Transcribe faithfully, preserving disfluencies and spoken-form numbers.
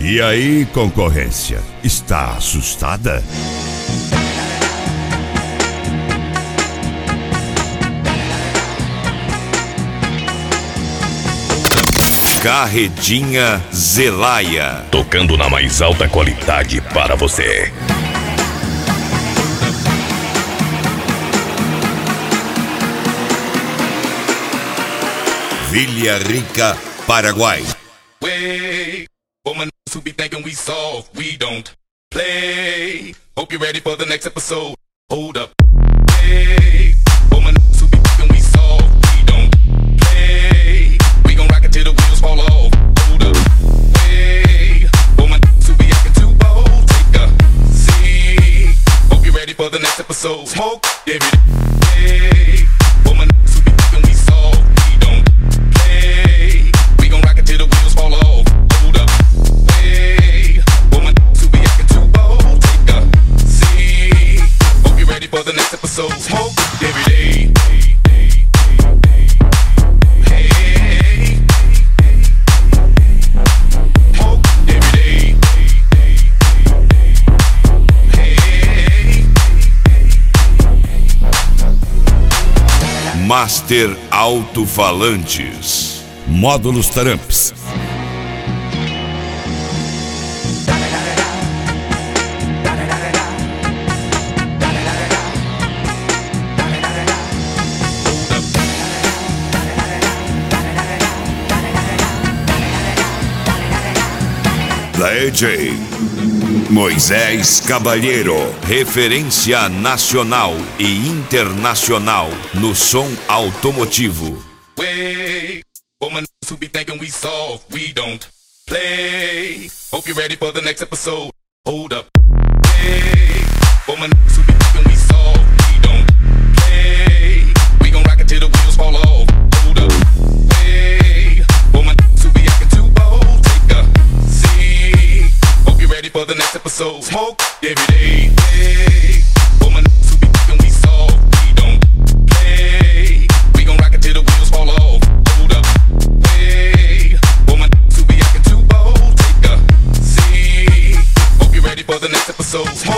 E aí, concorrência, está assustada? Carretinha Zelaya, tocando na mais alta qualidade para você. Villa Rica, Paraguai. Way, woman who be thinking we soft, we don't play. Hope you're ready for the next episode. Hold up. Hey, woman who be thinking we soft, we don't play. We gon' rock it till the wheels fall off. Hold up. Hey, woman who be acting too bold. Take a seat. Hope you're ready for the next episode. Smoke, every day. Hey, woman who be thinking we soft, we don't play. We gon' rock it till the wheels fall off. Hold up. Hey, woman who be acting too bold. Take a seat. Hope you're ready for the next episode. Smoke every day. Hey, smoke every day. Hey, Master Alto-Falantes, módulos Tramps. D J Moisés Caballero, referência nacional e internacional no som automotivo. way, woman who be thinking we soft, we don't play. Hope you're ready for the next episode. Hold up. Hey, woman who be thinking we soft, we don't play. We gon' rock it till the wheels fall off. Hold up. Hey, woman who be acting too bold. Take a seat. Hope you're ready for the next episode. Smoke every day. Hey, woman who be thinking we soft, we don't play. We gon' rock it till the wheels fall off. Hold up. Hey, woman who be acting too bold. Take a seat. Hope you're ready for the next episode. Smoke